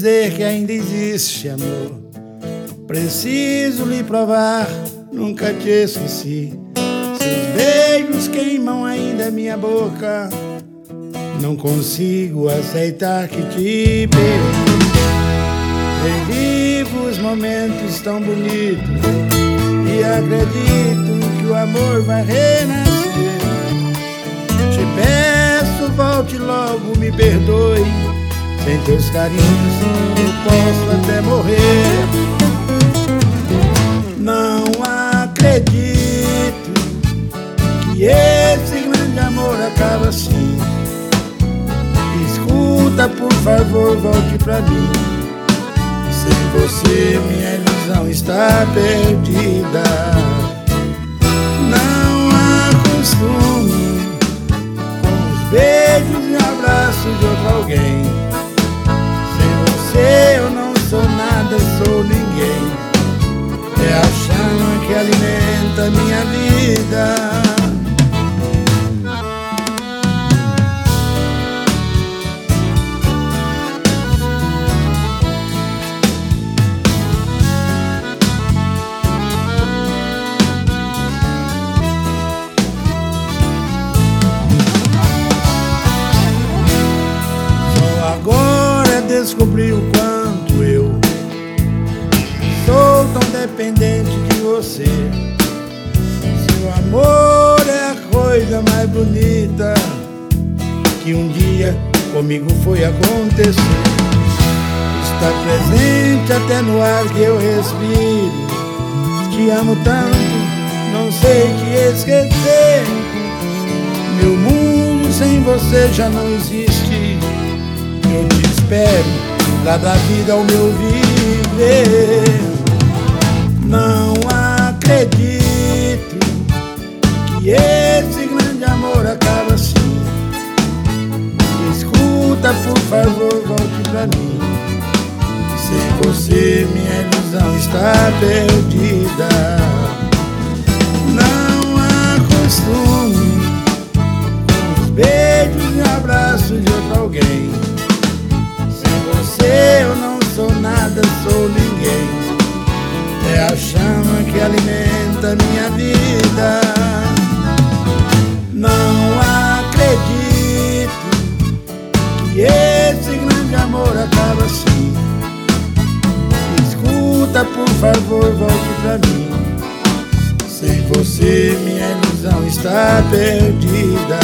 dizer que ainda existe amor. Preciso lhe provar, nunca te esqueci. Seus beijos queimam ainda minha boca. Não consigo aceitar que te perdi. Revivo os momentos tão bonitos e acredito que o amor vai renascer. Te peço, volte logo, me perdoe. Sem teus carinhos eu posso até morrer. Não acredito que esse grande amor acaba assim. Escuta, por favor, volte pra mim. Sem você minha ilusão está perdida. Não acostume com os beijos e abraços de outro alguém. Sem você eu não sou nada, sou ninguém. É a chama que alimenta minha vida. Descobri o quanto eu sou tão dependente de você. Seu amor é a coisa mais bonita que um dia comigo foi acontecer. Está presente até no ar que eu respiro. Te amo tanto, não sei te esquecer. Meu mundo sem você já não existe. Eu te espero, lá da vida ao meu viver. Não acredito que esse grande amor acaba assim. Escuta, por favor, volte pra mim. Sem você minha ilusão está perdida. Não acostume com os beijos e abraços de outro alguém. Eu não sou nada, sou ninguém. É a chama que alimenta minha vida. Não acredito que esse grande amor acaba assim. Escuta, por favor, volte pra mim. Sem você minha ilusão está perdida.